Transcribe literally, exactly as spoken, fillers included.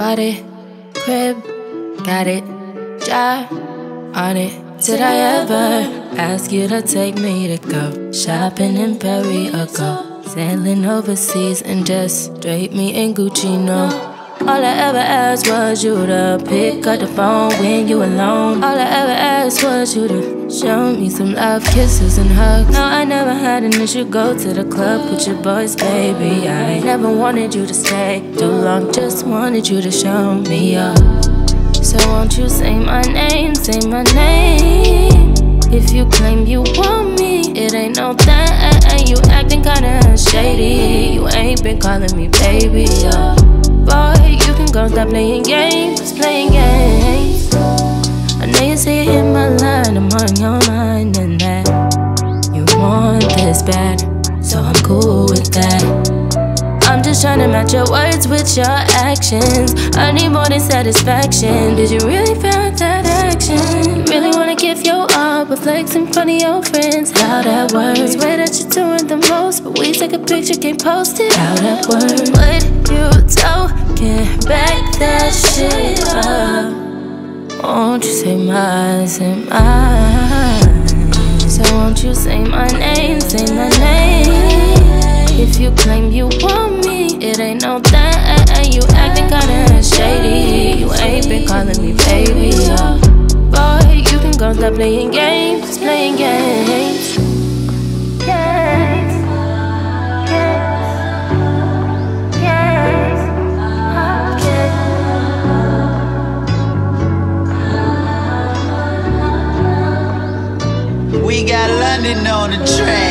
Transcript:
Bought it, crib, got it, job on it. Did I ever ask you to take me to go shopping in Paris or go sailing overseas and just drape me in Gucci? No. All I ever asked was you to pick up the phone when you alone. All I ever asked was you to show me some love, kisses and hugs. No, I never had an issue, go to the club with your boys, baby. I never wanted you to stay too long, just wanted you to show me up. So won't you say my name, say my name. If you claim you want me, it ain't no thing. You acting kinda shady, you ain't been calling me baby, yeah. Boy, you can go stop playing games, playing games. I know you say you hit my line, I'm on your mind and that you want this bad, so I'm cool with that. I'm just trying to match your words with your actions. I need more than satisfaction. Did you really feel that action? Really wanna give your all, but flex in front of your friends. How that works? Swear that you're doing the most, but we take a picture, can't post it. How that works? What you talking? Back that shit up. Won't you say mine, say mine? So won't you say my name, say my name? If you claim you want me, it ain't no thing. You acting kinda shady, you ain't been calling me baby, yeah. Boy, you can go stop playing games, playing games. Games, games, games, games. We got London on the track.